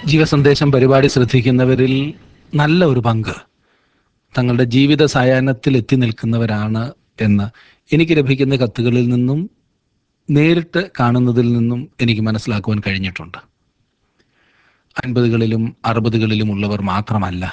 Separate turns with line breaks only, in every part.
ജീവസന്ദേശം പരിപാടി ശ്രദ്ധിക്കുന്നവരിൽ നല്ല ഒരു പങ്ക് തങ്ങളുടെ ജീവിത സായാഹ്നത്തിൽ എത്തി നിൽക്കുന്നവരാണ് എന്ന് എനിക്ക് ലഭിക്കുന്ന കത്തുകളിൽ നിന്നും നേരിട്ട് കാണുന്നതിൽ നിന്നും എനിക്ക് മനസ്സിലാക്കുവാൻ കഴിഞ്ഞിട്ടുണ്ട്. 50കളിലും 60കളിലും ഉള്ളവർ മാത്രമല്ല,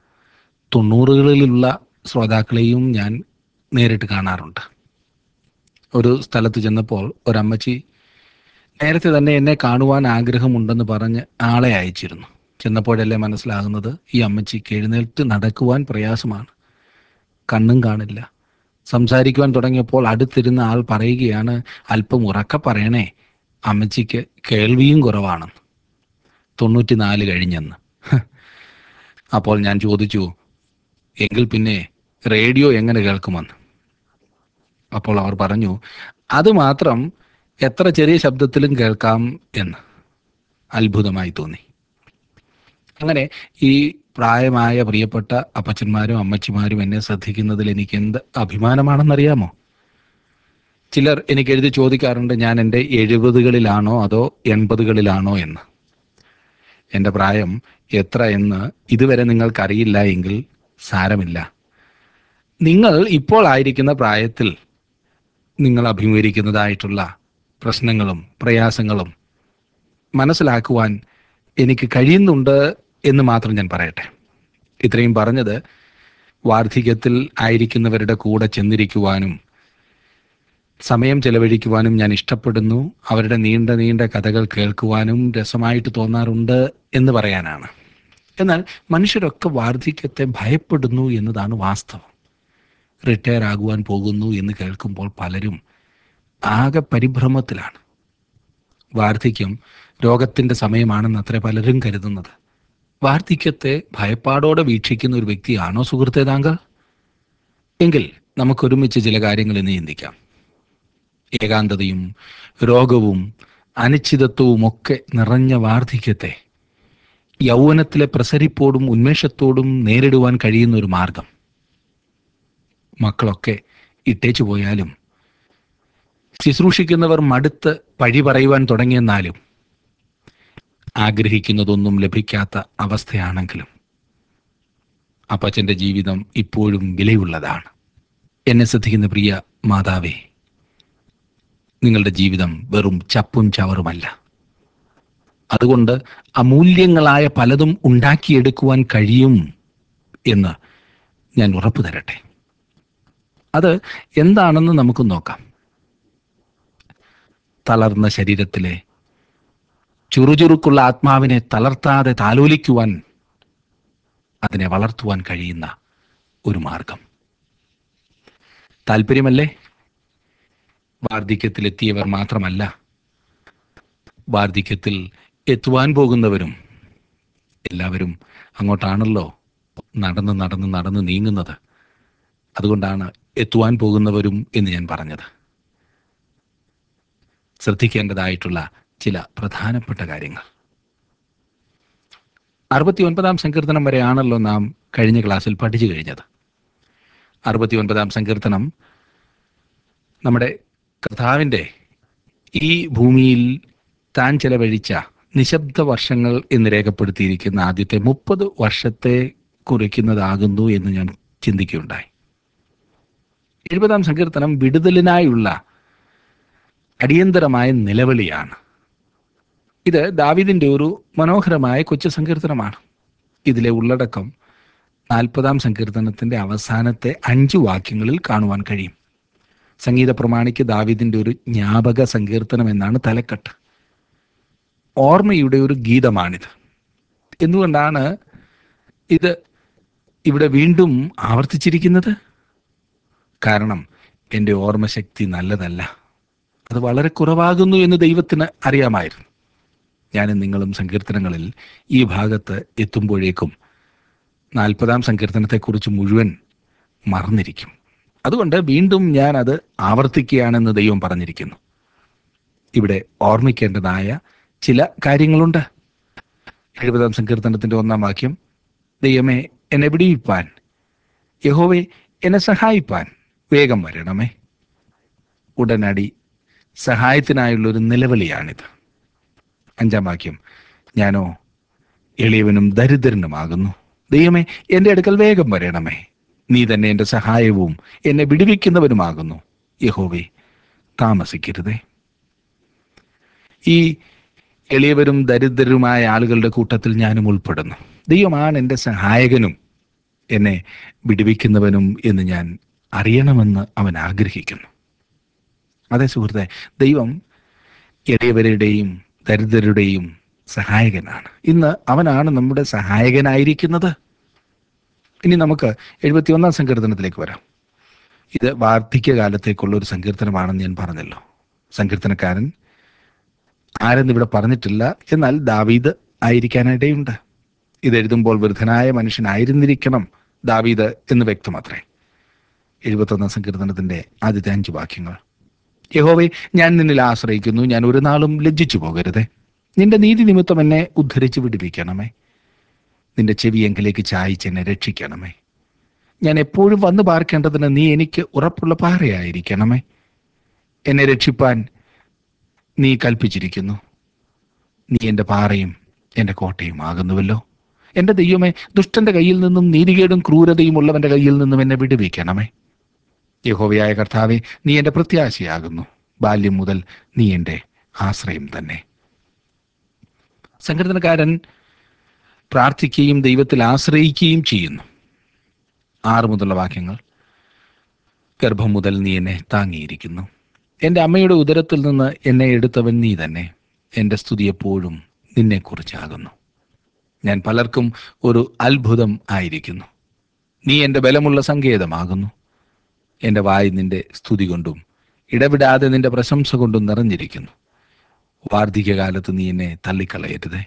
90കളിലുള്ള ശ്രോതാക്കളെയും ഞാൻ നേരിട്ട് കാണാറുണ്ട്. ഒരു സ്ഥലത്ത് ചെന്നപ്പോൾ ഒരമ്മച്ചി നേരത്തെ തന്നെ എന്നെ കാണുവാൻ ആഗ്രഹമുണ്ടെന്ന് പറഞ്ഞ് ആളെ അയച്ചിരുന്നു. ചെന്നപ്പോഴല്ലേ മനസ്സിലാകുന്നത് ഈ അമ്മച്ചിക്ക് എഴുന്നേൽറ്റ് നടക്കുവാൻ പ്രയാസമാണ്, കണ്ണും കാണില്ല. സംസാരിക്കുവാൻ തുടങ്ങിയപ്പോൾ അടുത്തിരുന്ന ആൾ പറയുകയാണ്, അല്പം ഉറക്കെ പറയണേ, അമ്മച്ചിക്ക് കേൾവിയും കുറവാണെന്ന്, 94 കഴിഞ്ഞെന്ന്. അപ്പോൾ ഞാൻ ചോദിച്ചു, എങ്കിൽ പിന്നെ റേഡിയോ എങ്ങനെ കേൾക്കുമെന്ന്. അപ്പോൾ അവർ പറഞ്ഞു, അത് മാത്രം എത്ര ചെറിയ ശബ്ദത്തിലും കേൾക്കാം എന്ന്. അത്ഭുതമായി തോന്നി. അങ്ങനെ ഈ പ്രായമായ പ്രിയപ്പെട്ട അപ്പച്ചന്മാരും അമ്മച്ചിമാരും എന്നെ ശ്രദ്ധിക്കുന്നതിൽ എനിക്ക് എന്ത് അഭിമാനമാണെന്നറിയാമോ? ചിലർ എനിക്ക് എഴുതി ചോദിക്കാറുണ്ട്, ഞാൻ എൻ്റെ 70കളിലാണോ അതോ 80കളിലാണോ എന്ന്. എൻ്റെ പ്രായം എത്ര എന്ന് ഇതുവരെ നിങ്ങൾക്കറിയില്ല എങ്കിൽ സാരമില്ല. നിങ്ങൾ ഇപ്പോൾ ആയിരിക്കുന്ന പ്രായത്തിൽ നിങ്ങൾ അഭിമുഖീകരിക്കുന്നതായിട്ടുള്ള പ്രശ്നങ്ങളും പ്രയാസങ്ങളും മനസ്സിലാക്കുവാൻ എനിക്ക് കഴിയുന്നുണ്ട് എന്ന് മാത്രം ഞാൻ പറയട്ടെ. ഇത്രയും പറഞ്ഞത് വാർദ്ധക്യത്തിൽ ആയിരിക്കുന്നവരുടെ കൂടെ ചെന്നിരിക്കുവാനും സമയം ചെലവഴിക്കുവാനും ഞാൻ ഇഷ്ടപ്പെടുന്നു. അവരുടെ നീണ്ട നീണ്ട കഥകൾ കേൾക്കുവാനും രസമായിട്ട് തോന്നാറുണ്ട് എന്ന് പറയാനാണ്. എന്നാൽ മനുഷ്യരൊക്കെ വാർദ്ധക്യത്തെ ഭയപ്പെടുന്നു എന്നതാണ് വാസ്തവം. റിട്ടയർ ആകുവാൻ പോകുന്നു എന്ന് കേൾക്കുമ്പോൾ പലരും ആകെ പരിഭ്രമത്തിലാണ്. വാർദ്ധക്യം രോഗത്തിൻ്റെ സമയമാണെന്ന് അത്ര പലരും കരുതുന്നത്. വാർദ്ധക്യത്തെ ഭയപ്പാടോടെ വീക്ഷിക്കുന്ന ഒരു വ്യക്തിയാണോ സുഹൃത്തെ താങ്കൾ? എങ്കിൽ നമുക്കൊരുമിച്ച് ചില കാര്യങ്ങൾ ഇന്ന് ചിന്തിക്കാം. ഏകാന്തതയും രോഗവും അനിശ്ചിതത്വവും ഒക്കെ നിറഞ്ഞ വാർദ്ധക്യത്തെ യൗവനത്തിലെ പ്രസരിപ്പോടും ഉന്മേഷത്തോടും നേരിടുവാൻ കഴിയുന്ന ഒരു മാർഗം. മക്കളൊക്കെ ഇട്ടേച്ചു പോയാലും ശുശ്രൂഷിക്കുന്നവർ മടുത്ത് പഴി പറയുവാൻ തുടങ്ങിയെന്നാലും ആഗ്രഹിക്കുന്നതൊന്നും ലഭിക്കാത്ത അവസ്ഥയാണെങ്കിലും അപ്പച്ചൻ്റെ ജീവിതം ഇപ്പോഴും വിലയുള്ളതാണ്. എന്നെ ശ്രദ്ധിക്കുന്ന പ്രിയ മാതാവേ, നിങ്ങളുടെ ജീവിതം വെറും ചപ്പും ചവറുമല്ല. അതുകൊണ്ട് അമൂല്യങ്ങളായ പലതും ഉണ്ടാക്കിയെടുക്കുവാൻ കഴിയും എന്ന് ഞാൻ ഉറപ്പു തരട്ടെ. അത് എന്താണെന്ന് നമുക്ക് നോക്കാം. തളർന്ന ശരീരത്തിലെ ചുറുചുറുക്കുള്ള ആത്മാവിനെ തളർത്താതെ താലോലിക്കുവാൻ, അതിനെ വളർത്തുവാൻ കഴിയുന്ന ഒരു മാർഗം. താല്പര്യമല്ലേ? വാർദ്ധക്യത്തിലെത്തിയവർ മാത്രമല്ല, വാർദ്ധക്യത്തിൽ എത്തുവാൻ പോകുന്നവരും എല്ലാവരും അങ്ങോട്ടാണല്ലോ നടന്ന് നടന്ന് നടന്ന് നീങ്ങുന്നത്. അതുകൊണ്ടാണ് എത്തുവാൻ പോകുന്നവരും എന്ന് ഞാൻ പറഞ്ഞത്. ശ്രദ്ധിക്കേണ്ടതായിട്ടുള്ള ചില പ്രധാനപ്പെട്ട കാര്യങ്ങൾ. 69 സങ്കീർത്തനം വരെയാണല്ലോ നാം കഴിഞ്ഞ ക്ലാസ്സിൽ പഠിച്ചു കഴിഞ്ഞത്. 69 സങ്കീർത്തനം നമ്മുടെ കർത്താവിൻ്റെ ഈ ഭൂമിയിൽ താൻ ചെലവഴിച്ച നിശബ്ദ വർഷങ്ങൾ എന്ന് രേഖപ്പെടുത്തിയിരിക്കുന്ന ആദ്യത്തെ 30 വർഷത്തെ കുറിക്കുന്നതാകുന്നു എന്ന് ഞാൻ ചിന്തിക്കുകയുണ്ടായി. 70 സങ്കീർത്തനം വിടുതലിനായുള്ള അടിയന്തരമായ നിലവിളിയാണ്. ഇത് ദാവീദിൻ്റെ ഒരു മനോഹരമായ കൊച്ചു സങ്കീർത്തനമാണ്. ഇതിലെ ഉള്ളടക്കം 40 സങ്കീർത്തനത്തിൻ്റെ അവസാനത്തെ 5 വാക്യങ്ങളിൽ കാണുവാൻ കഴിയും. സംഗീത പ്രമാണിക്ക് ദാവീദിൻ്റെ ഒരു ജ്ഞാപക സങ്കീർത്തനം എന്നാണ് തലക്കെട്ട്. ഓർമ്മയുടെ ഒരു ഗീതമാണിത്. എന്തുകൊണ്ടാണ് ഇത് ഇവിടെ വീണ്ടും ആവർത്തിച്ചിരിക്കുന്നത്? കാരണം എൻ്റെ ഓർമ്മശക്തി നല്ലതല്ല, അത് വളരെ കുറവാകുന്നു എന്ന് ദൈവത്തിന് അറിയാമായിരുന്നു. ഞാനും നിങ്ങളും സങ്കീർത്തനങ്ങളിൽ ഈ ഭാഗത്ത് എത്തുമ്പോഴേക്കും 40 സങ്കീർത്തനത്തെക്കുറിച്ച് മുഴുവൻ മറന്നിരിക്കും. അതുകൊണ്ട് വീണ്ടും ഞാൻ അത് ആവർത്തിക്കുകയാണെന്ന് ദൈവം പറഞ്ഞിരിക്കുന്നു. ഇവിടെ ഓർമ്മിക്കേണ്ടതായ ചില കാര്യങ്ങളുണ്ട്. 70 സങ്കീർത്തനത്തിൻ്റെ 1 വാക്യം, ദൈവമേ എന്നെ വിടുവിപ്പാൻ, യഹോവേ എന്നെ സഹായിപ്പാൻ വേഗം വരണമേ. ഉടനടി സഹായത്തിനായുള്ളൊരു നിലവിളിയാണിത്. 5 വാക്യം, ഞാനോ എളിയവനും ദരിദ്രനുമാകുന്നു. ദൈവമേ, എൻ്റെ അടുക്കൽ വേഗം വരണമേ. നീ തന്നെ എൻ്റെ സഹായവും എന്നെ വിടുവിക്കുന്നവനുമാകുന്നു. യഹോവേ, താമസിക്കരുതേ. ഈ എളിയവരും ദരിദ്രരുമായ ആളുകളുടെ കൂട്ടത്തിൽ ഞാനും ഉൾപ്പെടുന്നു. ദൈവമാണ് എൻ്റെ സഹായകനും എന്നെ വിടുവിക്കുന്നവനും എന്ന് ഞാൻ അറിയണമെന്ന് അവൻ ആഗ്രഹിക്കുന്നു. അതേ സുഹൃത്തെ, ദൈവം എളിയവരുടെയും ദരിദ്രരുടെയും സഹായകനാണ്. ഇന്ന് അവനാണ് നമ്മുടെ സഹായകനായിരിക്കുന്നത്. ഇനി നമുക്ക് 71 സങ്കീർത്തനത്തിലേക്ക് വരാം. ഇത് വാർദ്ധക്യകാലത്തേക്കുള്ള ഒരു സങ്കീർത്തനമാണെന്ന് ഞാൻ പറഞ്ഞല്ലോ. സങ്കീർത്തനക്കാരൻ ആരെന്ന് ഇവിടെ പറഞ്ഞിട്ടില്ല, എന്നാൽ ദാവീദ് ആയിരിക്കാനിടയുണ്ട്. ഇത് എഴുതുമ്പോൾ വൃദ്ധനായ മനുഷ്യനായിരുന്നിരിക്കണം ദാവീദ് എന്ന് വ്യക്തമാത്രേ. 71 സങ്കീർത്തനത്തിന്റെ ആദ്യത്തെ 5 വാക്യങ്ങൾ: യഹോവേ, ഞാൻ നിന്നിൽ ആശ്രയിക്കുന്നു, ഞാൻ ഒരു നാളും ലജ്ജിച്ചു പോകരുതേ. നിന്റെ നീതി നിമിത്തം എന്നെ ഉദ്ധരിച്ച് വിടുവിക്കണമേ. നിന്റെ ചെവി എങ്കിലേക്ക് ചായ്ച്ച് എന്നെ രക്ഷിക്കണമേ. ഞാൻ എപ്പോഴും വന്നു പാർക്കേണ്ടതിന് നീ എനിക്ക് ഉറപ്പുള്ള പാറയായിരിക്കണമേ. എന്നെ രക്ഷിപ്പാൻ നീ കൽപ്പിച്ചിരിക്കുന്നു. നീ എൻ്റെ പാറയും എൻ്റെ കോട്ടയും ആകുന്നുവല്ലോ. എൻ്റെ ദൈവമേ, ദുഷ്ടന്റെ കയ്യിൽ നിന്നും നീതികേടും ക്രൂരതയും ഉള്ളവന്റെ കയ്യിൽ നിന്നും എന്നെ വിടുവിക്കണമേ. യഹോവയായ കർത്താവേ, നീ എൻ്റെ പ്രത്യാശയാകുന്നു. ബാല്യം മുതൽ നീ എൻ്റെ ആശ്രയം തന്നെ. സങ്കീർത്തനക്കാരൻ പ്രാർത്ഥിക്കുകയും ദൈവത്തിൽ ആശ്രയിക്കുകയും ചെയ്യുന്നു. 6 മുതലുള്ള വാക്യങ്ങൾ: ഗർഭം മുതൽ നീ എന്നെ താങ്ങിയിരിക്കുന്നു. എൻ്റെ അമ്മയുടെ ഉദരത്തിൽ നിന്ന് എന്നെ എടുത്തവൻ നീ തന്നെ. എൻ്റെ സ്തുതി എപ്പോഴും നിന്നെക്കുറിച്ചാകുന്നു. ഞാൻ പലർക്കും ഒരു അത്ഭുതം ആയിരിക്കുന്നു. നീ എൻ്റെ ബലമുള്ള സങ്കേതമാകുന്നു. എൻ്റെ വായ് നിന്റെ സ്തുതി കൊണ്ടും ഇടവിടാതെ നിന്റെ പ്രശംസ കൊണ്ടും നിറഞ്ഞിരിക്കുന്നു. വാർദ്ധക്യകാലത്ത് നീ എന്നെ തള്ളിക്കളയരുതേ.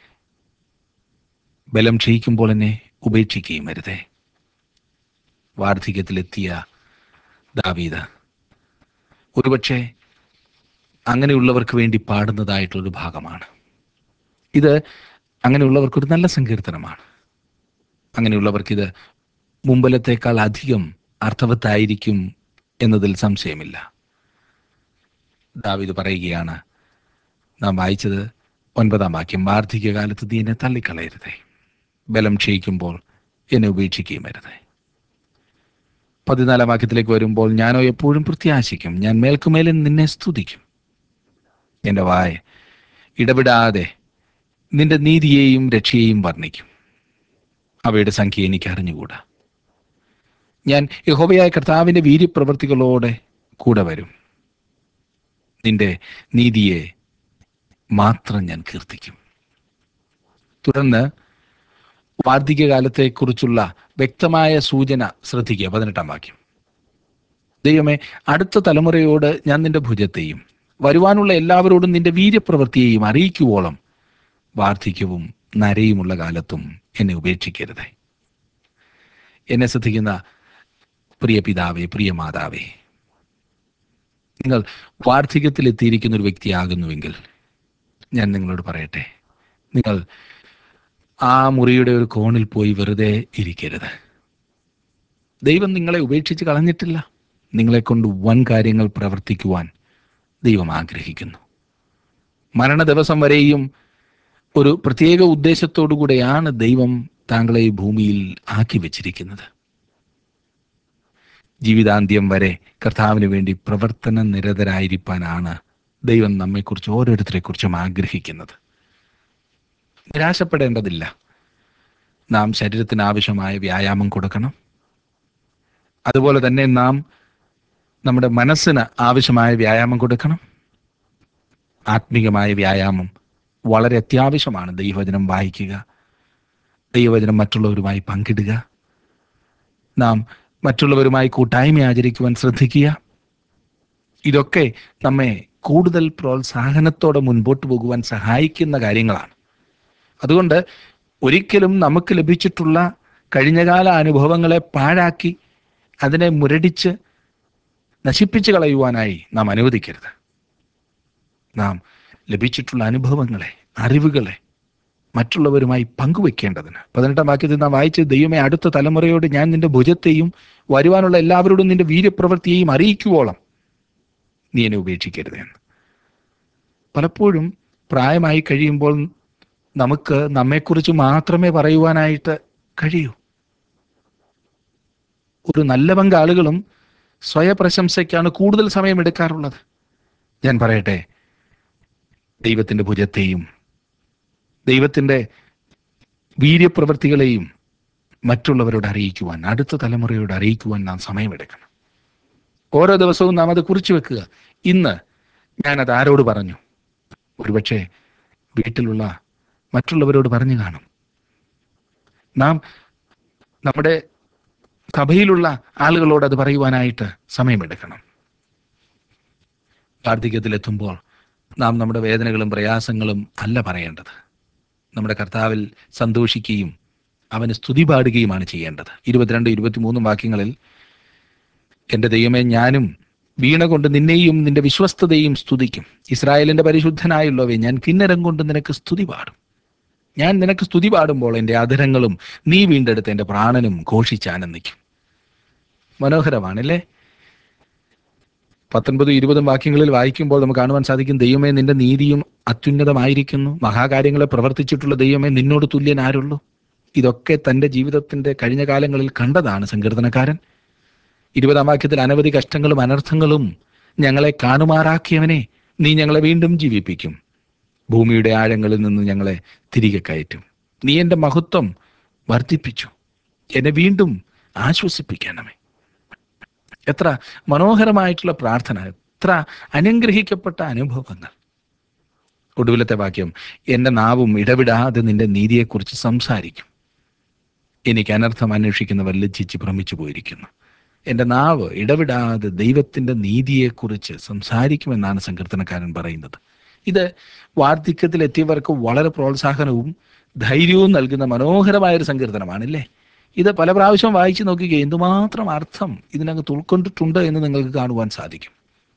ബലം ക്ഷയിക്കുമ്പോൾ എന്നെ ഉപേക്ഷിക്കുകയും അരുതേ. വാർദ്ധക്യത്തിലെത്തിയ ദാവീദ് ഒരുപക്ഷെ അങ്ങനെയുള്ളവർക്ക് വേണ്ടി പാടുന്നതായിട്ടുള്ളൊരു ഭാഗമാണ് ഇത്. അങ്ങനെയുള്ളവർക്കൊരു നല്ല സങ്കീർത്തനമാണ്. അങ്ങനെയുള്ളവർക്കിത് മുമ്പലത്തേക്കാൾ അധികം അർത്ഥവത്തായിരിക്കും എന്നതിൽ സംശയമില്ല. ദാവീദ് പറയുകയാണ്, നാം വായിച്ചത് 9 വാക്യം: വാർദ്ധക്യകാലത്ത് നീ എന്നെ തള്ളിക്കളയരുതേ, ബലം ക്ഷയിക്കുമ്പോൾ എന്നെ ഉപേക്ഷിക്കുകയും അരുതേ. 14 വാക്യത്തിലേക്ക് വരുമ്പോൾ: ഞാനോ എപ്പോഴും പ്രത്യാശിക്കും, ഞാൻ മേൽക്കുമേലെ നിന്നെ സ്തുതിക്കും. എൻ്റെ വായ ഇടപെടാതെ നിന്റെ നീതിയെയും രക്ഷയെയും വർണ്ണിക്കും. അവയുടെ സംഖ്യ എനിക്ക് അറിഞ്ഞുകൂടാ. ഞാൻ യഹോവയായ കർത്താവിൻ്റെ വീര്യപ്രവൃത്തികളോടെ കൂടെ വരും. നിന്റെ നീതിയെ മാത്രം ഞാൻ കീർത്തിക്കും. തുടർന്ന് വാർദ്ധക്യകാലത്തെക്കുറിച്ചുള്ള വ്യക്തമായ സൂചന ശ്രദ്ധിക്കുക. 18 വാക്യം: ദൈവമേ, അടുത്ത തലമുറയോട് ഞാൻ നിന്റെ ഭുജത്തെയും വരുവാനുള്ള എല്ലാവരോടും നിന്റെ വീര്യപ്രവൃത്തിയെയും അറിയിക്കുവോളം വാർദ്ധക്യവും നരയുമുള്ള കാലത്തും എന്നെ ഉപേക്ഷിക്കരുതേ. എന്നെ ശ്രദ്ധിക്കുന്ന പ്രിയ പിതാവേ, പ്രിയ മാതാവേ, നിങ്ങൾ വാർദ്ധക്യത്തിലെത്തിയിരിക്കുന്ന ഒരു വ്യക്തിയാകുന്നുവെങ്കിൽ ഞാൻ നിങ്ങളോട് പറയട്ടെ, നിങ്ങൾ ആ മുറിയുടെ ഒരു കോണിൽ പോയി വെറുതെ ഇരിക്കരുത്. ദൈവം നിങ്ങളെ ഉപേക്ഷിച്ച് കളഞ്ഞിട്ടില്ല. നിങ്ങളെക്കൊണ്ട് വൻ കാര്യങ്ങൾ പ്രവർത്തിക്കുവാൻ ദൈവം ആഗ്രഹിക്കുന്നു. മരണ ദിവസം വരെയും ഒരു പ്രത്യേക ഉദ്ദേശത്തോടു കൂടെയാണ് ദൈവം താങ്കളെ ഈ ഭൂമിയിൽ ആക്കി വെച്ചിരിക്കുന്നത്. ജീവിതാന്ത്യം വരെ കർത്താവിന് വേണ്ടി പ്രവർത്തന നിരതരായിരിക്കാനാണ് ദൈവം നമ്മെക്കുറിച്ച് ഓരോരുത്തരെക്കുറിച്ചും ആഗ്രഹിക്കുന്നത്. നിരാശപ്പെടേണ്ടതില്ല. നാം ശരീരത്തിന് ആവശ്യമായ വ്യായാമം കൊടുക്കണം. അതുപോലെ തന്നെ നാം നമ്മുടെ മനസ്സിന് ആവശ്യമായ വ്യായാമം കൊടുക്കണം. ആത്മീകമായ വ്യായാമം വളരെ അത്യാവശ്യമാണ്. ദൈവവചനം വായിക്കുക, ദൈവവചനം മറ്റുള്ളവരുമായി പങ്കിടുക, നാം മറ്റുള്ളവരുമായി കൂട്ടായ്മ ആചരിക്കുവാൻ ശ്രദ്ധിക്കുക. ഇതൊക്കെ നമ്മെ കൂടുതൽ പ്രോത്സാഹനത്തോടെ മുൻപോട്ട് പോകുവാൻ സഹായിക്കുന്ന കാര്യങ്ങളാണ്. അതുകൊണ്ട് ഒരിക്കലും നമുക്ക് ലഭിച്ചിട്ടുള്ള കഴിഞ്ഞകാല അനുഭവങ്ങളെ പാഴാക്കി അതിനെ മുരടിച്ച് നശിപ്പിച്ച് കളയുവാനായി നാം അനുവദിക്കരുത്. നാം ലഭിച്ചിട്ടുള്ള അനുഭവങ്ങളെ, അറിവുകളെ മറ്റുള്ളവരുമായി പങ്കുവെക്കേണ്ടതിന് 18 വാക്യത്തിൽ നാം വായിച്ച്: ദൈവമേ, അടുത്ത തലമുറയോട് ഞാൻ നിന്റെ ഭുജത്തെയും വരുവാനുള്ള എല്ലാവരോടും നിന്റെ വീര്യപ്രവൃത്തിയെയും അറിയിക്കുവോളം നീ എന്നെ ഉപേക്ഷിക്കരുത് എന്ന്. പലപ്പോഴും പ്രായമായി കഴിയുമ്പോൾ നമുക്ക് നമ്മെക്കുറിച്ച് മാത്രമേ പറയുവാനായിട്ട് കഴിയൂ. ഒരു നല്ല പങ്ക് ആളുകളും സ്വയപ്രശംസയ്ക്കാണ് കൂടുതൽ സമയം എടുക്കാറുള്ളത്. ഞാൻ പറയട്ടെ, ദൈവത്തിൻ്റെ ഭുജത്തെയും ദൈവത്തിൻ്റെ വീര്യപ്രവൃത്തികളെയും മറ്റുള്ളവരോട് അറിയിക്കുവാൻ, അടുത്ത തലമുറയോട് അറിയിക്കുവാൻ നാം സമയമെടുക്കണം. ഓരോ ദിവസവും നാം അത് കുറിച്ചു വെക്കുക. ഇന്ന് ഞാനത് ആരോട് പറഞ്ഞു? ഒരുപക്ഷെ വീട്ടിലുള്ള മറ്റുള്ളവരോട് പറഞ്ഞു കാണും. നാം നമ്മുടെ സഭയിലുള്ള ആളുകളോട് അത് പറയുവാനായിട്ട് സമയമെടുക്കണം. വാർദ്ധക്യത്തിലെത്തുമ്പോൾ നാം നമ്മുടെ വേദനകളും പ്രയാസങ്ങളും അല്ല പറയേണ്ടത്. നമ്മുടെ കർത്താവിൽ സന്തോഷിക്കുകയും അവന് സ്തുതി പാടുകയുമാണ് ചെയ്യേണ്ടത്. 22, 23 വാക്യങ്ങളിൽ, എൻ്റെ ദൈവമേ, ഞാനും വീണ കൊണ്ട് നിന്നെയും നിന്റെ വിശ്വസ്തതയും സ്തുതിക്കും. ഇസ്രായേലിന്റെ പരിശുദ്ധനായുള്ളവേ, ഞാൻ കിന്നരം കൊണ്ട് നിനക്ക് സ്തുതി പാടും. ഞാൻ നിനക്ക് സ്തുതി പാടുമ്പോൾ എൻ്റെ അധരങ്ങളും നീ വീണ്ടെടുത്ത എൻ്റെ പ്രാണനും ഘോഷിച്ചാനന്ദിക്കും. മനോഹരമാണല്ലേ? 19, 20 വാക്യങ്ങളിൽ വായിക്കുമ്പോൾ നമുക്ക് കാണുവാൻ സാധിക്കും, ദൈവമേ, നിന്റെ നീതിയും അത്യുന്നതമായിരിക്കുന്നു. മഹാകാര്യങ്ങളെ പ്രവർത്തിച്ചിട്ടുള്ള ദൈവമേ, നിന്നോട് തുല്യൻ ആരുള്ളൂ? ഇതൊക്കെ തൻ്റെ ജീവിതത്തിൻ്റെ കഴിഞ്ഞ കാലങ്ങളിൽ കണ്ടതാണ് സങ്കീർത്തനക്കാരൻ. 20 വാക്യത്തിൽ, അനവധി കഷ്ടങ്ങളും അനർത്ഥങ്ങളും ഞങ്ങളെ കാണുമാറാക്കിയവനെ, നീ ഞങ്ങളെ വീണ്ടും ജീവിപ്പിക്കും. ഭൂമിയുടെ ആഴങ്ങളിൽ നിന്ന് ഞങ്ങളെ തിരികെ കയറ്റും. നീ എൻ്റെ മഹത്വം വർദ്ധിപ്പിച്ചു, എന്നെ വീണ്ടും ആശ്വസിപ്പിക്കണമേ. എത്ര മനോഹരമായിട്ടുള്ള പ്രാർത്ഥന, എത്ര അനുഗ്രഹിക്കപ്പെട്ട അനുഭവങ്ങൾ. ഒടുവിലത്തെ വാക്യം, എൻ്റെ നാവും ഇടവിടാതെ നിന്റെ നീതിയെക്കുറിച്ച് സംസാരിക്കും. എനിക്ക് അനർത്ഥം അന്വേഷിക്കുന്നവർ ലജ്ജിച്ച് ഭ്രമിച്ചു പോയിരിക്കുന്നു. എൻ്റെ നാവ് ഇടവിടാതെ ദൈവത്തിൻ്റെ നീതിയെക്കുറിച്ച് സംസാരിക്കുമെന്നാണ് സങ്കീർത്തനക്കാരൻ പറയുന്നത്. ഇത് വാർദ്ധക്യത്തിലെത്തിയവർക്ക് വളരെ പ്രോത്സാഹനവും ധൈര്യവും നൽകുന്ന മനോഹരമായൊരു സങ്കീർത്തനമാണല്ലേ? ഇത് പല പ്രാവശ്യം വായിച്ചു നോക്കുകയും എന്തുമാത്രം അർത്ഥം ഇതിനകത്ത് ഉൾക്കൊണ്ടിട്ടുണ്ട് എന്ന് നിങ്ങൾക്ക് കാണുവാൻ സാധിക്കും.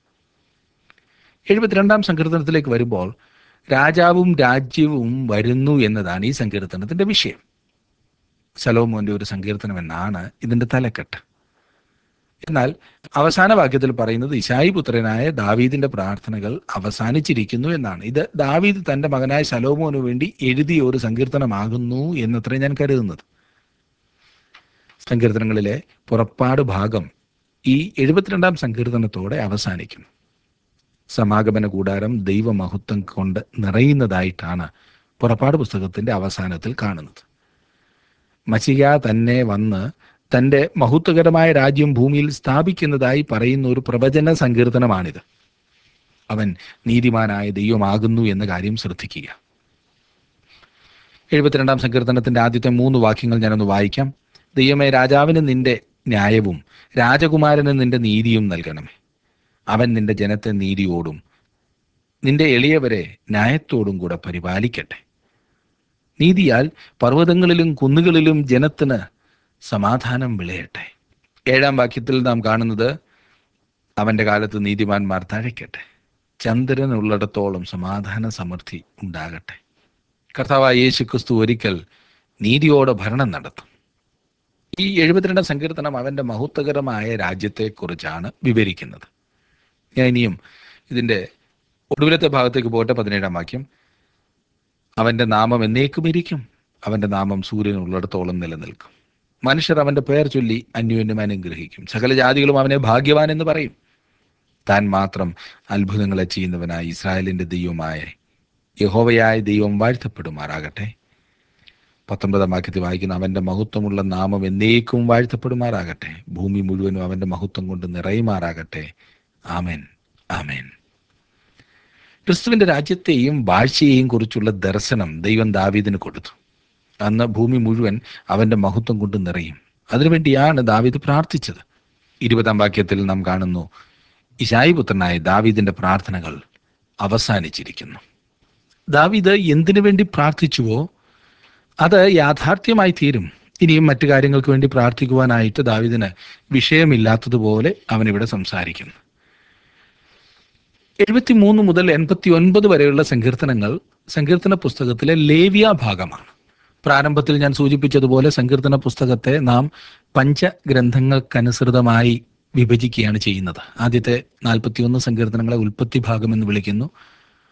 72 സങ്കീർത്തനത്തിലേക്ക് വരുമ്പോൾ, രാജാവും രാജ്യവും വരുന്നു എന്നതാണ് ഈ സങ്കീർത്തനത്തിന്റെ വിഷയം. ശലോമോന്റെ ഒരു സങ്കീർത്തനം എന്നാണ് ഇതിന്റെ തലക്കെട്ട്. എന്നാൽ അവസാന വാക്യത്തിൽ പറയുന്നത് ഇശായി പുത്രനായ ദാവീദിന്റെ പ്രാർത്ഥനകൾ അവസാനിച്ചിരിക്കുന്നു എന്നാണ്. ഇത് ദാവീദ് തന്റെ മകനായ ശലോമോനു വേണ്ടി എഴുതിയ ഒരു സങ്കീർത്തനമാകുന്നു എന്നത്രേ ഞാൻ കരുതുന്നത്. സങ്കീർത്തനങ്ങളിലെ പുറപ്പാട് ഭാഗം ഈ 72 സങ്കീർത്തനത്തോടെ അവസാനിക്കുന്നു. സമാഗമന കൂടാരം ദൈവമഹത്വം കൊണ്ട് നിറയുന്നതായിട്ടാണ് പുറപ്പാട് പുസ്തകത്തിന്റെ അവസാനത്തിൽ കാണുന്നത്. മശിഹ തന്നെ വന്ന് തൻ്റെ മഹത്വകരമായ രാജ്യം ഭൂമിയിൽ സ്ഥാപിക്കുന്നതായി പറയുന്ന ഒരു പ്രവചന സങ്കീർത്തനമാണിത്. അവൻ നീതിമാനായ ദൈവമാകുന്നു എന്ന കാര്യം ശ്രദ്ധിക്കുക. 72 സങ്കീർത്തനത്തിന്റെ ആദ്യത്തെ 3 വാക്യങ്ങൾ ഞാനൊന്ന് വായിക്കാം. ദൈവമേ, രാജാവിന് നിന്റെ ന്യായവും രാജകുമാരന് നിന്റെ നീതിയും നൽകണമേ. അവൻ നിന്റെ ജനത്തെ നീതിയോടും നിന്റെ എളിയവരെ ന്യായത്തോടും കൂടെ പരിപാലിക്കട്ടെ. നീതിയാൽ പർവ്വതങ്ങളിലും കുന്നുകളിലും ജനത്തിന് സമാധാനം വിളയട്ടെ. 7 വാക്യത്തിൽ നാം കാണുന്നത്, അവൻ്റെ കാലത്ത് നീതിമാന്മാർ തഴയ്ക്കട്ടെ. ചന്ദ്രൻ ഉള്ളിടത്തോളം സമാധാന സമൃദ്ധി ഉണ്ടാകട്ടെ. കർത്താവായ യേശു ക്രിസ്തു ഒരിക്കൽ നീതിയോടെ ഭരണം നടത്തും. ഈ 72 സങ്കീർത്തനം അവൻ്റെ മഹത്വകരമായ രാജ്യത്തെക്കുറിച്ചാണ് വിവരിക്കുന്നത്. ഞാൻ ഇനിയും ഇതിൻ്റെ ഒടുവിലത്തെ ഭാഗത്തേക്ക് പോട്ടെ. 17 വാക്യം, അവൻ്റെ നാമം എന്നേക്കും ഇരിക്കും. അവൻ്റെ നാമം സൂര്യൻ ഉള്ളിടത്തോളം നിലനിൽക്കും. മനുഷ്യർ അവൻ്റെ പേർ ചൊല്ലി അന്യോന്യം അനുഗ്രഹിക്കും. സകല ജാതികളും അവനെ ഭാഗ്യവാൻ എന്ന് പറയും. താൻ മാത്രം അത്ഭുതങ്ങളെ ചെയ്യുന്നവനായ ഇസ്രായേലിൻ്റെ ദൈവമായ യഹോവയായ ദൈവം വാഴ്ത്തപ്പെടുമാറാകട്ടെ. 19 വാക്യത്തിൽ വായിക്കുന്ന, അവൻ്റെ മഹത്വമുള്ള നാമം എന്നേക്കും വാഴ്ത്തപ്പെടുമാറാകട്ടെ. ഭൂമി മുഴുവനും അവൻ്റെ മഹത്വം കൊണ്ട് നിറയുമാറാകട്ടെ. ആമേൻ, ആമേൻ. ക്രിസ്തുവിൻ്റെ രാജ്യത്തെയും വാഴ്ചയെയും കുറിച്ചുള്ള ദർശനം ദൈവം ദാവീദിന് കൊടുത്തു. അന്ന് ഭൂമി മുഴുവൻ അവൻ്റെ മഹത്വം കൊണ്ട് നിറയും. അതിനുവേണ്ടിയാണ് ദാവീദ് പ്രാർത്ഥിച്ചത്. 20 വാക്യത്തിൽ നാം കാണുന്നു, ഇശായി പുത്രനായ ദാവീദിന്റെ പ്രാർത്ഥനകൾ അവസാനിച്ചിരിക്കുന്നു. ദാവീദ് എന്തിനു വേണ്ടി പ്രാർത്ഥിച്ചുവോ അത് യാഥാർത്ഥ്യമായി തീരും. ഇനിയും മറ്റു കാര്യങ്ങൾക്ക് വേണ്ടി പ്രാർത്ഥിക്കുവാനായിട്ട് ദാവീദിന് വിഷയമില്ലാത്തതുപോലെ അവനിവിടെ സംസാരിക്കുന്നു. 73 മുതൽ 89 വരെയുള്ള സങ്കീർത്തനങ്ങൾ സങ്കീർത്തന പുസ്തകത്തിലെ ലേവ്യ ഭാഗമാണ്. പ്രാരംഭത്തിൽ ഞാൻ സൂചിപ്പിച്ചതുപോലെ സങ്കീർത്തന പുസ്തകത്തെ നാം പഞ്ചഗ്രന്ഥങ്ങൾക്കനുസൃതമായി വിഭജിക്കുകയാണ് ചെയ്യുന്നത്. ആദ്യത്തെ 41 സങ്കീർത്തനങ്ങളെ ഉൽപ്പത്തി ഭാഗം എന്ന് വിളിക്കുന്നു.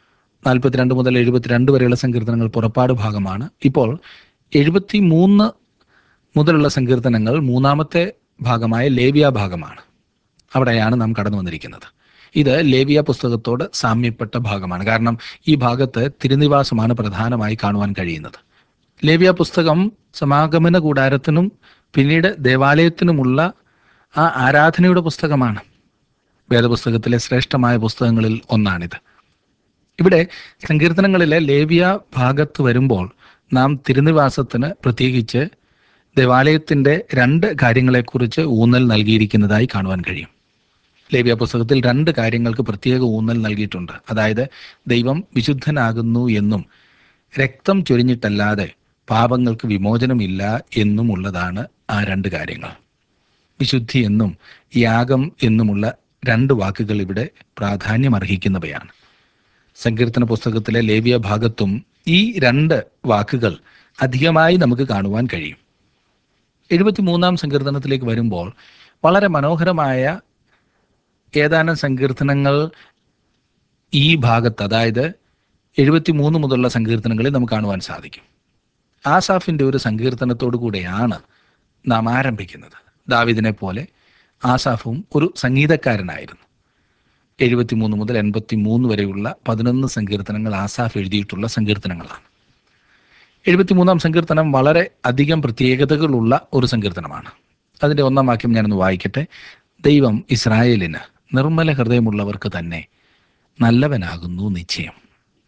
42 മുതൽ 72 വരെയുള്ള സങ്കീർത്തനങ്ങൾ പുറപ്പാട് ഭാഗമാണ്. ഇപ്പോൾ 73 മുതലുള്ള സങ്കീർത്തനങ്ങൾ മൂന്നാമത്തെ ഭാഗമായ ലേവ്യ ഭാഗമാണ്. അവിടെയാണ് നാം കടന്നു വന്നിരിക്കുന്നത്. ഇത് ലേവ്യ പുസ്തകത്തോട് സാമ്യപ്പെട്ട ഭാഗമാണ്. കാരണം ഈ ഭാഗത്ത് തിരുനിവാസമാണ് പ്രധാനമായി കാണുവാൻ കഴിയുന്നത്. ലേവ്യ പുസ്തകം സമാഗമന കൂടാരത്തിനും പിന്നീട് ദേവാലയത്തിനുമുള്ള ആ ആരാധനയുടെ പുസ്തകമാണ്. വേദപുസ്തകത്തിലെ ശ്രേഷ്ഠമായ പുസ്തകങ്ങളിൽ ഒന്നാണിത്. ഇവിടെ സങ്കീർത്തനങ്ങളിലെ ലേവ്യ ഭാഗത്ത് വരുമ്പോൾ നാം തിരുനിവാസത്തിന്, പ്രത്യേകിച്ച് ദേവാലയത്തിൻ്റെ 2 കാര്യങ്ങളെക്കുറിച്ച് ഊന്നൽ നൽകിയിരിക്കുന്നതായി കാണുവാൻ കഴിയും. ലേവ്യ പുസ്തകത്തിൽ 2 കാര്യങ്ങൾക്ക് പ്രത്യേക ഊന്നൽ നൽകിയിട്ടുണ്ട്. അതായത് ദൈവം വിശുദ്ധനാകുന്നു എന്നും രക്തം ചൊരിഞ്ഞിട്ടല്ലാതെ പാപങ്ങൾക്ക് വിമോചനമില്ല എന്നുമുള്ളതാണ് ആ 2 കാര്യങ്ങൾ. വിശുദ്ധി എന്നും യാഗം എന്നുമുള്ള 2 വാക്കുകൾ ഇവിടെ പ്രാധാന്യം അർഹിക്കുന്നവയാണ്. സങ്കീർത്തന പുസ്തകത്തിലെ ലേവ്യ ഭാഗത്തും ഈ 2 വാക്കുകൾ അധികമായി നമുക്ക് കാണുവാൻ കഴിയും. 73-ാം സങ്കീർത്തനത്തിലേക്ക് വരുമ്പോൾ വളരെ മനോഹരമായ ഏതാനും സങ്കീർത്തനങ്ങൾ ഈ ഭാഗത്ത്, അതായത് 73 മുതലുള്ള സങ്കീർത്തനങ്ങളിൽ നമുക്ക് കാണുവാൻ സാധിക്കും. ആസാഫിൻ്റെ ഒരു സങ്കീർത്തനത്തോടു കൂടെയാണ് നാം ആരംഭിക്കുന്നത്. ദാവീദിനെ പോലെ ആസാഫും ഒരു സംഗീതക്കാരനായിരുന്നു. 73 മുതൽ 83 വരെയുള്ള 11 സങ്കീർത്തനങ്ങൾ ആസാഫ് എഴുതിയിട്ടുള്ള സങ്കീർത്തനങ്ങളാണ്. 73-ാം സങ്കീർത്തനം വളരെ അധികം പ്രത്യേകതകളുള്ള ഒരു സങ്കീർത്തനമാണ്. അതിൻ്റെ 1-ാം വാക്യം ഞാനൊന്ന് വായിക്കട്ടെ. ദൈവം ഇസ്രായേലിന് നിർമ്മല ഹൃദയമുള്ളവർക്ക് തന്നെ നല്ലവനാകുന്നു നിശ്ചയം.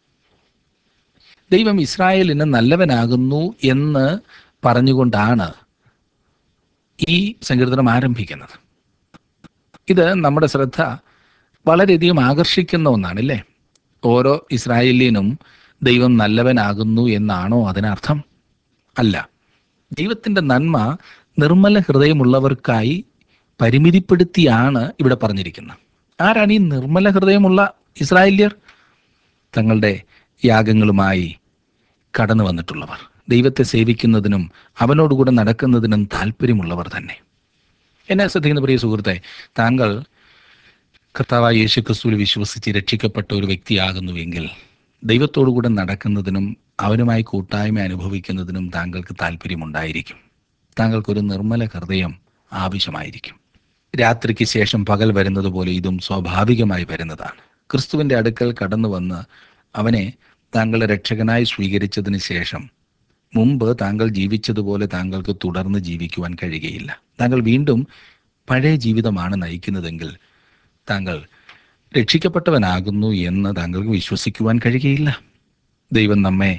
ദൈവം ഇസ്രായേലിന് നല്ലവനാകുന്നു എന്ന് പറഞ്ഞുകൊണ്ടാണ് ഈ സങ്കീർത്തനം ആരംഭിക്കുന്നത്. ഇത് നമ്മുടെ ശ്രദ്ധ വളരെയധികം ആകർഷിക്കുന്ന ഒന്നാണ്, അല്ലേ? ഓരോ ഇസ്രായേലിനും ദൈവം നല്ലവനാകുന്നു എന്നാണോ അതിനർത്ഥം? അല്ല. ദൈവത്തിൻ്റെ നന്മ നിർമ്മല ഹൃദയമുള്ളവർക്കായി പരിമിതിപ്പെടുത്തിയാണ് ഇവിടെ പറഞ്ഞിരിക്കുന്നത്. ആരാണ് ഈ നിർമ്മല ഹൃദയമുള്ള ഇസ്രായേല്യർ? തങ്ങളുടെ യാഗങ്ങളുമായി കടന്നു വന്നിട്ടുള്ളവർ, ദൈവത്തെ സേവിക്കുന്നതിനും അവനോടുകൂടെ നടക്കുന്നതിനും താല്പര്യമുള്ളവർ തന്നെ. എന്നെ ശ്രദ്ധിക്കുന്ന പ്രിയ സുഹൃത്തെ, താങ്കൾ കർത്താവായ യേശു ക്രിസ്തുവിൽ വിശ്വസിച്ച് രക്ഷിക്കപ്പെട്ട ഒരു വ്യക്തിയാകുന്നുവെങ്കിൽ ദൈവത്തോടുകൂടെ നടക്കുന്നതിനും അവനുമായി കൂട്ടായ്മ അനുഭവിക്കുന്നതിനും താങ്കൾക്ക് താല്പര്യമുണ്ടായിരിക്കും. താങ്കൾക്കൊരു നിർമ്മല ഹൃദയം ആവശ്യമായിരിക്കും. രാത്രിക്ക് ശേഷം പകൽ വരുന്നത് പോലെ ഇതും സ്വാഭാവികമായി വരുന്നതാണ്. ക്രിസ്തുവിൻ്റെ അടുക്കൽ കടന്നു വന്ന് അവനെ താങ്കളുടെ രക്ഷകനായി സ്വീകരിച്ചതിന് ശേഷം മുമ്പ് താങ്കൾ ജീവിച്ചതുപോലെ താങ്കൾക്ക് തുടർന്ന് ജീവിക്കുവാൻ കഴിയുകയില്ല. താങ്കൾ വീണ്ടും പഴയ ജീവിതമാണ് നയിക്കുന്നതെങ്കിൽ താങ്കൾ രക്ഷിക്കപ്പെട്ടവനാകുന്നു എന്ന് താങ്കൾക്ക് വിശ്വസിക്കുവാൻ കഴിയുകയില്ല. ദൈവം നമ്മെ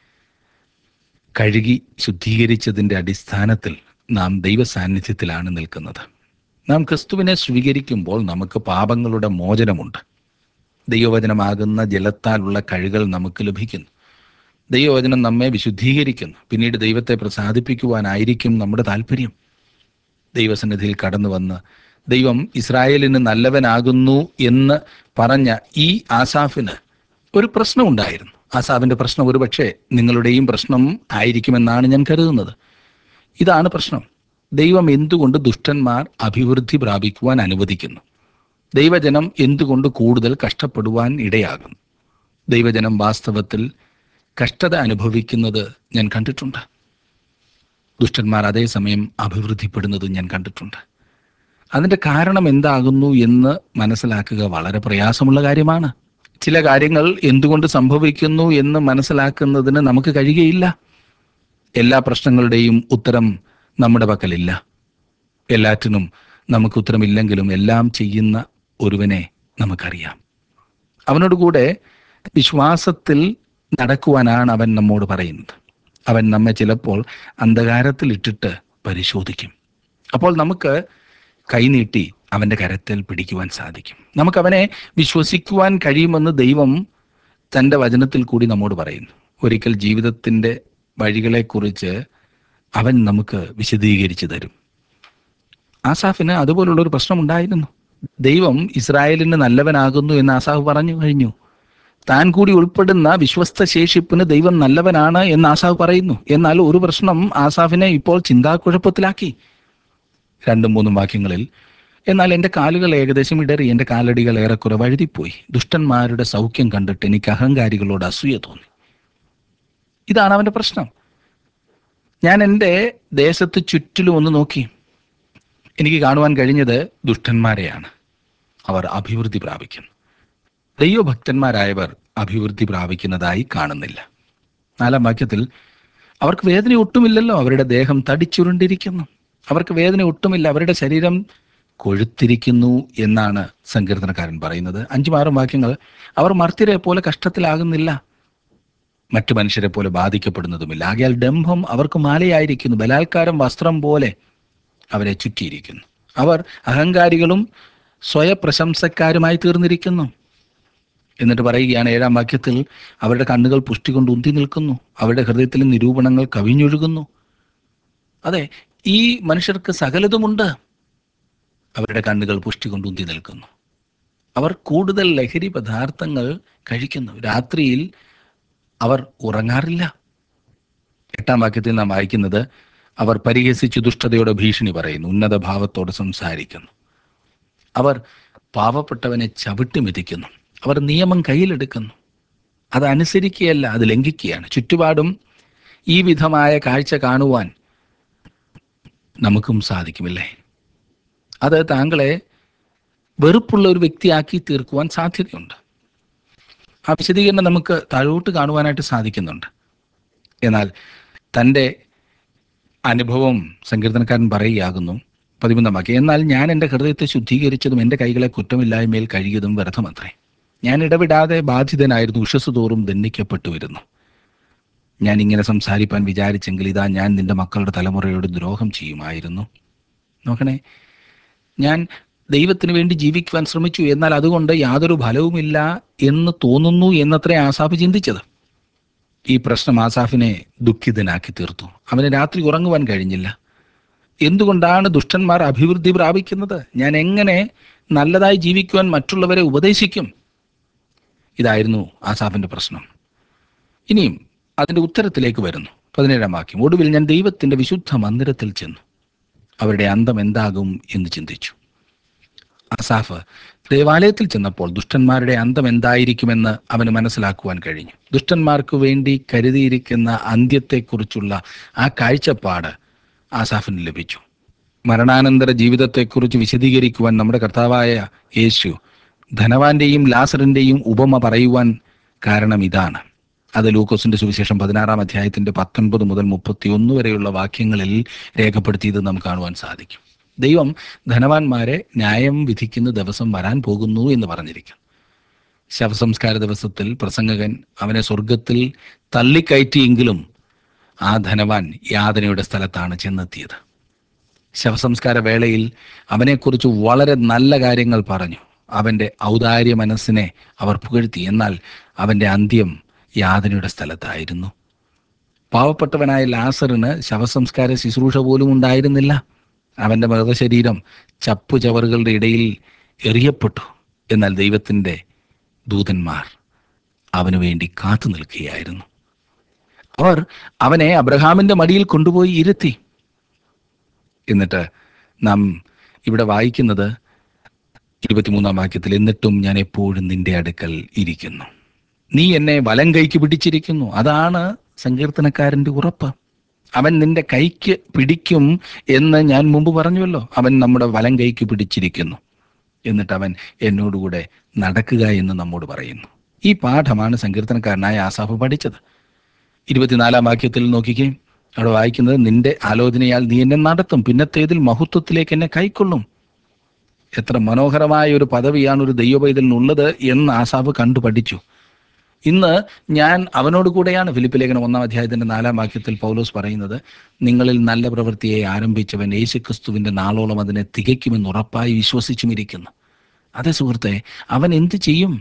കഴുകി ശുദ്ധീകരിച്ചതിൻ്റെ അടിസ്ഥാനത്തിൽ നാം ദൈവ സാന്നിധ്യത്തിലാണ് നിൽക്കുന്നത്. നാം ക്രിസ്തുവിനെ സ്വീകരിക്കുമ്പോൾ നമുക്ക് പാപങ്ങളുടെ മോചനമുണ്ട്. ദൈവവചനമാകുന്ന ജലത്താലുള്ള കഴുകൽ നമുക്ക് ലഭിക്കുന്നു. ദൈവവചനം നമ്മെ വിശുദ്ധീകരിക്കുന്നു. പിന്നീട് ദൈവത്തെ പ്രസാദിപ്പിക്കുവാനായിരിക്കും നമ്മുടെ താല്പര്യം. ദൈവസന്നിധിയിൽ കടന്നു വന്ന് ദൈവം ഇസ്രായേലിന് നല്ലവനാകുന്നു എന്ന് പറഞ്ഞ ഈ ആസാഫിന് ഒരു പ്രശ്നം ഉണ്ടായിരുന്നു. ആസാഫിൻ്റെ പ്രശ്നം ഒരുപക്ഷെ നിങ്ങളുടെയും പ്രശ്നം ആയിരിക്കുമെന്നാണ് ഞാൻ കരുതുന്നത്. ഇതാണ് പ്രശ്നം. ദൈവം എന്തുകൊണ്ട് ദുഷ്ടന്മാർ അഭിവൃദ്ധി പ്രാപിക്കുവാൻ അനുവദിക്കുന്നു? ദൈവജനം എന്തുകൊണ്ട് കൂടുതൽ കഷ്ടപ്പെടുവാൻ ഇടയാകുന്നു? ദൈവജനം വാസ്തവത്തിൽ കഷ്ടത അനുഭവിക്കുന്നത് ഞാൻ കണ്ടിട്ടുണ്ട്. ദുഷ്ടന്മാർ അതേസമയം അഭിവൃദ്ധിപ്പെടുന്നതും ഞാൻ കണ്ടിട്ടുണ്ട്. അതിൻ്റെ കാരണം എന്താകുന്നു എന്ന് മനസ്സിലാക്കുക വളരെ പ്രയാസമുള്ള കാര്യമാണ്. ചില കാര്യങ്ങൾ എന്തുകൊണ്ട് സംഭവിക്കുന്നു എന്ന് മനസ്സിലാക്കുന്നതിന് നമുക്ക് കഴിയുകയില്ല. എല്ലാ പ്രശ്നങ്ങളുടെയും ഉത്തരം നമ്മുടെ പക്കലില്ല. എല്ലാറ്റിനും നമുക്ക് ഉത്തരമില്ലെങ്കിലും എല്ലാം ചെയ്യുന്ന ഒരുവനെ നമുക്കറിയാം. അവനോടുകൂടെ വിശ്വാസത്തിൽ നടക്കുവാനാണ് അവൻ നമ്മോട് പറയുന്നത്. അവൻ നമ്മെ ചിലപ്പോൾ അന്ധകാരത്തിൽ ഇട്ടിട്ട് പരിശോധിക്കും. അപ്പോൾ നമുക്ക് കൈനീട്ടി അവൻ്റെ കരത്തിൽ പിടിക്കുവാൻ സാധിക്കും. നമുക്കവനെ വിശ്വസിക്കുവാൻ കഴിയുമെന്ന് ദൈവം തൻ്റെ വചനത്തിൽ കൂടി നമ്മോട് പറയുന്നു. ഒരിക്കൽ ജീവിതത്തിൻ്റെ വഴികളെക്കുറിച്ച് അവൻ നമുക്ക് വിശദീകരിച്ചു തരും. ആസാഫിന് അതുപോലുള്ളൊരു പ്രശ്നമുണ്ടായിരുന്നു. ദൈവം ഇസ്രായേലിന് നല്ലവനാകുന്നു എന്ന് ആസാഫ് പറഞ്ഞു കഴിഞ്ഞു. താൻ കൂടി ഉൾപ്പെടുന്ന വിശ്വസ്ത ശേഷിപ്പിന് ദൈവം നല്ലവനാണ് എന്ന് ആസാഫ് പറയുന്നു. എന്നാൽ ഒരു പ്രശ്നം ആസാഫിനെ ഇപ്പോൾ ചിന്താക്കുഴപ്പത്തിലാക്കി. 2-3 വാക്യങ്ങളിൽ എന്നാൽ എൻ്റെ കാലുകൾ ഏകദേശം ഇടറി, എൻ്റെ കാലടികൾ ഏറെക്കുറെ വഴുതിപ്പോയി. ദുഷ്ടന്മാരുടെ സൗഖ്യം കണ്ടിട്ട് എനിക്ക് അഹങ്കാരികളോട് അസൂയ തോന്നി. ഇതാണ് അവൻ്റെ പ്രശ്നം. ഞാൻ എൻ്റെ ദേശത്ത് ചുറ്റിലും ഒന്ന് നോക്കി. എനിക്ക് കാണുവാൻ കഴിഞ്ഞത് ദുഷ്ടന്മാരെയാണ്. അവർ അഭിവൃദ്ധി പ്രാപിക്കുന്നു. ദൈവഭക്തന്മാരായവർ അഭിവൃദ്ധി പ്രാപിക്കുന്നതായി കാണുന്നില്ല. 4-ാം വാക്യത്തിൽ അവർക്ക് വേദന ഒട്ടുമില്ലല്ലോ, അവരുടെ ദേഹം തടിച്ചുരുണ്ടിരിക്കുന്നു. അവർക്ക് വേദന ഒട്ടുമില്ല, അവരുടെ ശരീരം കൊഴുത്തിരിക്കുന്നു എന്നാണ് സങ്കീർത്തനക്കാരൻ പറയുന്നത്. 5-6 വാക്യങ്ങൾ, അവർ മർത്യരെ പോലെ കഷ്ടത്തിലാകുന്നില്ല, മറ്റു മനുഷ്യരെ പോലെ ബാധിക്കപ്പെടുന്നതുമില്ല. ആകയാൽ ഡംഭം അവർക്ക് മാലയായിരിക്കുന്നു, ബലാത്കാരം വസ്ത്രം പോലെ അവരെ ചുറ്റിയിരിക്കുന്നു. അവർ അഹങ്കാരികളും സ്വയപ്രശംസക്കാരുമായി തീർന്നിരിക്കുന്നു. എന്നിട്ട് പറയുകയാണ് 7-ാം വാക്യത്തിൽ, അവരുടെ കണ്ണുകൾ പുഷ്ടി കൊണ്ട് ഉന്തി നിൽക്കുന്നു, അവരുടെ ഹൃദയത്തിലെ നിരൂപണങ്ങൾ കവിഞ്ഞൊഴുകുന്നു. അതെ, ഈ മനുഷ്യർക്ക് സകലതുമുണ്ട്. അവരുടെ കണ്ണുകൾ പുഷ്ടി കൊണ്ട് ഉന്തി നിൽക്കുന്നു. അവർ കൂടുതൽ ലഹരി പദാർത്ഥങ്ങൾ കഴിക്കുന്നു. രാത്രിയിൽ അവർ ഉറങ്ങാറില്ല. 8-ാം വാക്യത്തിൽ നാം വായിക്കുന്നത്, അവർ പരിഹസിച്ച് ദുഷ്ടതയോടെ ഭീഷണി പറയുന്നു, ഉന്നത ഭാവത്തോടെ സംസാരിക്കുന്നു. അവർ പാവപ്പെട്ടവനെ ചവിട്ടി മെതിക്കുന്നു. അവർ നിയമം കയ്യിലെടുക്കുന്നു. അത് അനുസരിക്കുകയല്ല, അത് ലംഘിക്കുകയാണ്. ചുറ്റുപാടും ഈ വിധമായ കാഴ്ച കാണുവാൻ നമുക്കും സാധിക്കുമില്ലേ? അത് താങ്കളെ വെറുപ്പുള്ള ഒരു വ്യക്തിയാക്കി തീർക്കുവാൻ സാധ്യതയുണ്ട്. ആ വിശദീകരണം നമുക്ക് താഴോട്ട് കാണുവാനായിട്ട് സാധിക്കുന്നുണ്ട്. എന്നാൽ തൻ്റെ അനുഭവം സങ്കീർത്തനക്കാരൻ പറയുകയാകുന്നു. 13-ാം വാക്യം, എന്നാൽ ഞാൻ എൻ്റെ ഹൃദയത്തെ ശുദ്ധീകരിച്ചതും എൻ്റെ കൈകളെ കുറ്റമില്ലായ്മയിൽ കഴുകിയതും വ്യർത്ഥമത്രേ. ഞാൻ ഇടവിടാതെ ബാധിതനായിരുന്നു, ഉഷസ് തോറും ദണ്ഡിക്കപ്പെട്ടു വരുന്നു. ഞാൻ ഇങ്ങനെ സംസാരിപ്പാൻ വിചാരിച്ചെങ്കിൽ ഇതാ ഞാൻ നിന്റെ മക്കളുടെ തലമുറയോട് ദ്രോഹം ചെയ്യുമായിരുന്നു. നോക്കണേ, ഞാൻ ദൈവത്തിന് വേണ്ടി ജീവിക്കുവാൻ ശ്രമിച്ചു, എന്നാൽ അതുകൊണ്ട് യാതൊരു ഫലവുമില്ല എന്ന് തോന്നുന്നു എന്നത്രേ ആസാഫ് ചിന്തിച്ചത്. ഈ പ്രശ്നം ആസാഫിനെ ദുഃഖിതനാക്കി തീർത്തു. അവന് രാത്രി ഉറങ്ങുവാൻ കഴിഞ്ഞില്ല. എന്തുകൊണ്ടാണ് ദുഷ്ടന്മാർ അഭിവൃദ്ധി പ്രാപിക്കുന്നത്? ഞാൻ എങ്ങനെ നല്ലതായി ജീവിക്കുവാൻ മറ്റുള്ളവരെ ഉപദേശിക്കും? ഇതായിരുന്നു ആസാഫിന്റെ പ്രശ്നം. ഇനിയും അതിൻ്റെ ഉത്തരത്തിലേക്ക് വരുന്നു. 17-ാം വാക്യം, ഒടുവിൽ ഞാൻ ദൈവത്തിൻ്റെ വിശുദ്ധ മന്ദിരത്തിൽ ചെന്നു, അവരുടെ അന്തം എന്താകും എന്ന് ചിന്തിച്ചു. ആസാഫ് ദേവാലയത്തിൽ ചെന്നപ്പോൾ ദുഷ്ടന്മാരുടെ അന്തം എന്തായിരിക്കുമെന്ന് അവന് മനസ്സിലാക്കുവാൻ കഴിഞ്ഞു. ദുഷ്ടന്മാർക്ക് വേണ്ടി കരുതിയിരിക്കുന്ന അന്ത്യത്തെക്കുറിച്ചുള്ള ആ കാഴ്ചപ്പാട് ആസാഫിന് ലഭിച്ചു. മരണാനന്തര ജീവിതത്തെക്കുറിച്ച് വിശദീകരിക്കുവാൻ നമ്മുടെ കർത്താവായ യേശു ധനവാന്റെയും ലാസറിൻ്റെയും ഉപമ പറയുവാൻ കാരണം ഇതാണ്. അത് ലൂക്കോസിന്റെ സുവിശേഷം 16-ാം അധ്യായത്തിന്റെ 19 മുതൽ 31 വരെയുള്ള വാക്യങ്ങളിൽ രേഖപ്പെടുത്തിയത് നമുക്ക് കാണുവാൻ സാധിക്കും. ദൈവം ധനവാന്മാരെ ന്യായം വിധിക്കുന്ന ദിവസം വരാൻ പോകുന്നു എന്ന് പറഞ്ഞിരിക്കുന്നു. ശവസംസ്കാര ദിവസത്തിൽ പ്രസംഗകൻ അവനെ സ്വർഗത്തിൽ തള്ളിക്കയറ്റിയെങ്കിലും ആ ധനവാൻ യാതനയുടെ സ്ഥലത്താണ് ചെന്നെത്തിയത്. ശവസംസ്കാര വേളയിൽ അവനെക്കുറിച്ച് വളരെ നല്ല കാര്യങ്ങൾ പറഞ്ഞു. അവൻ്റെ ഔദാര്യ മനസ്സിനെ അവർ പുകഴ്ത്തി. എന്നാൽ അവൻ്റെ അന്ത്യം യാതനയുടെ സ്ഥലത്തായിരുന്നു. പാവപ്പെട്ടവനായ ലാസറിന് ശവസംസ്കാര ശുശ്രൂഷ പോലും ഉണ്ടായിരുന്നില്ല. അവൻ്റെ മൃതശരീരം ചപ്പുചവറുകളുടെ ഇടയിൽ എറിയപ്പെട്ടു. എന്നാൽ ദൈവത്തിൻ്റെ ദൂതന്മാർ അവനു വേണ്ടി കാത്തു നിൽക്കുകയായിരുന്നു. അവർ അവനെ അബ്രഹാമിൻ്റെ മടിയിൽ കൊണ്ടുപോയി ഇരുത്തി. എന്നിട്ട് നാം ഇവിടെ വായിക്കുന്നത് 23-ാം വാക്യത്തിൽ, എന്നിട്ടും ഞാൻ എപ്പോഴും നിന്റെ അടുക്കൽ ഇരിക്കുന്നു, നീ എന്നെ വലം കൈക്ക് പിടിച്ചിരിക്കുന്നു. അതാണ് സങ്കീർത്തനക്കാരൻ്റെ ഉറപ്പ്. അവൻ നിന്റെ കൈക്ക് പിടിക്കും എന്ന് ഞാൻ മുമ്പ് പറഞ്ഞുവല്ലോ. അവൻ നമ്മുടെ വലം കൈക്ക് പിടിച്ചിരിക്കുന്നു. എന്നിട്ട് അവൻ എന്നോടുകൂടെ നടക്കുക എന്ന് നമ്മോട് പറയുന്നു. ഈ പാഠമാണ് സങ്കീർത്തനക്കാരനായ ആസാഫ് പഠിച്ചത്. 24-ാം വാക്യത്തിൽ നോക്കിക്കേ, അവിടെ വായിക്കുന്നത്, നിന്റെ ആലോചനയാൽ നീ എന്നെ നടത്തും, പിന്നത്തേതിൽ മഹത്വത്തിലേക്ക് എന്നെ കൈക്കൊള്ളും. എത്ര മനോഹരമായ ഒരു പദവിയാണ് ഒരു ദൈവപൈതലിനുള്ളത് എന്ന് ആസാഫ് കണ്ടു പഠിച്ചു. ഇന്ന് ഞാൻ അവനോട് കൂടെയാണ്. ഫിലിപ്പ് ലേഖനം 1-ാം അധ്യായത്തിന്റെ 4-ാം വാക്യത്തിൽ പൗലോസ് പറയുന്നത്, നിങ്ങളിൽ നല്ല പ്രവൃത്തിയെ ആരംഭിച്ചവൻ യേശുക്രിസ്തുവിന്റെ നാളോളം അതിനെ തികയ്ക്കുമെന്ന് ഉറപ്പായി വിശ്വസിച്ചും ഇരിക്കുന്നു. അതെ സുഹൃത്തെ, അവൻ എന്ത് ചെയ്യും?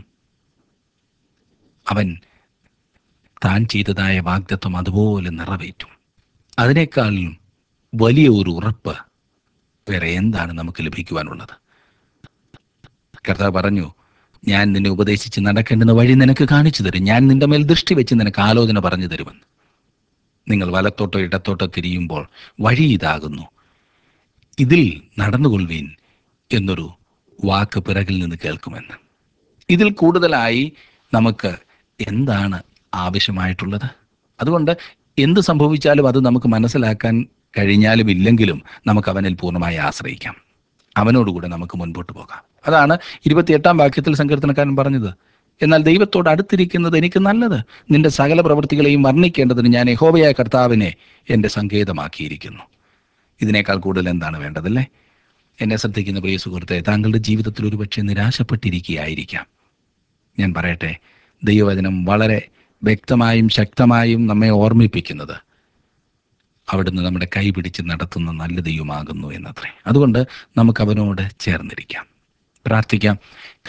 അവൻ താൻ ചെയ്തതായ വാഗ്ദത്വം അതുപോലെ നിറവേറ്റും. അതിനേക്കാൾ വലിയ ഒരു ഉറപ്പ് വേറെ എന്താണ് നമുക്ക് ലഭിക്കുവാനുള്ളത്? കർത്താവ് പറഞ്ഞു, ഞാൻ നിന്നെ ഉപദേശിച്ച് നടക്കേണ്ടുന്ന വഴി നിനക്ക് കാണിച്ചു തരും, ഞാൻ നിന്റെ മേൽ ദൃഷ്ടി വെച്ച് നിനക്ക് ആലോചന പറഞ്ഞു തരുമെന്ന്. നിങ്ങൾ വലത്തോട്ടോ ഇടത്തോട്ടോ തിരിയുമ്പോൾ വഴി ഇതാകുന്നു, ഇതിൽ നടന്നുകൊള്ളുവീൻ, എന്നൊരു വാക്ക് പിറകിൽ നിന്ന് കേൾക്കുമെന്ന്. ഇതിൽ കൂടുതലായി നമുക്ക് എന്താണ് ആവശ്യമായിട്ടുള്ളത്? അതുകൊണ്ട് എന്ത് സംഭവിച്ചാലും അത് നമുക്ക് മനസ്സിലാക്കാൻ കഴിഞ്ഞാലും ഇല്ലെങ്കിലും നമുക്ക് അവനിൽ പൂർണ്ണമായി ആശ്രയിക്കാം. അവനോടുകൂടെ നമുക്ക് മുൻപോട്ട് പോകാം. അതാണ് 28 വാക്യത്തിൽ സങ്കീർത്തനക്കാരൻ പറഞ്ഞത്. എന്നാൽ ദൈവത്തോട് അടുത്തിരിക്കുന്നത് എനിക്ക് നല്ലത്. നിന്റെ സകല പ്രവൃത്തികളെയും വർണ്ണിക്കേണ്ടതിന് ഞാൻ യഹോവയായ കർത്താവിനെ എൻ്റെ സങ്കേതമാക്കിയിരിക്കുന്നു. ഇതിനേക്കാൾ കൂടുതൽ എന്താണ് വേണ്ടതല്ലേ? എന്നെ ശ്രദ്ധിക്കുന്ന പ്രിയ സുഹൃത്തെ, താങ്കളുടെ ജീവിതത്തിൽ ഒരുപക്ഷെ നിരാശപ്പെട്ടിരിക്കുകയായിരിക്കാം. ഞാൻ പറയട്ടെ, ദൈവവചനം വളരെ വ്യക്തമായും ശക്തമായും നമ്മെ ഓർമ്മിപ്പിക്കുന്നത് അവിടുന്ന് നമ്മുടെ കൈ പിടിച്ച് നടത്തുന്ന നല്ല ദൈവമാകുന്നു എന്നത്രേ. അതുകൊണ്ട് നമുക്ക് അവനോട് ചേർന്നിരിക്കാം, പ്രാർത്ഥിക്കാം.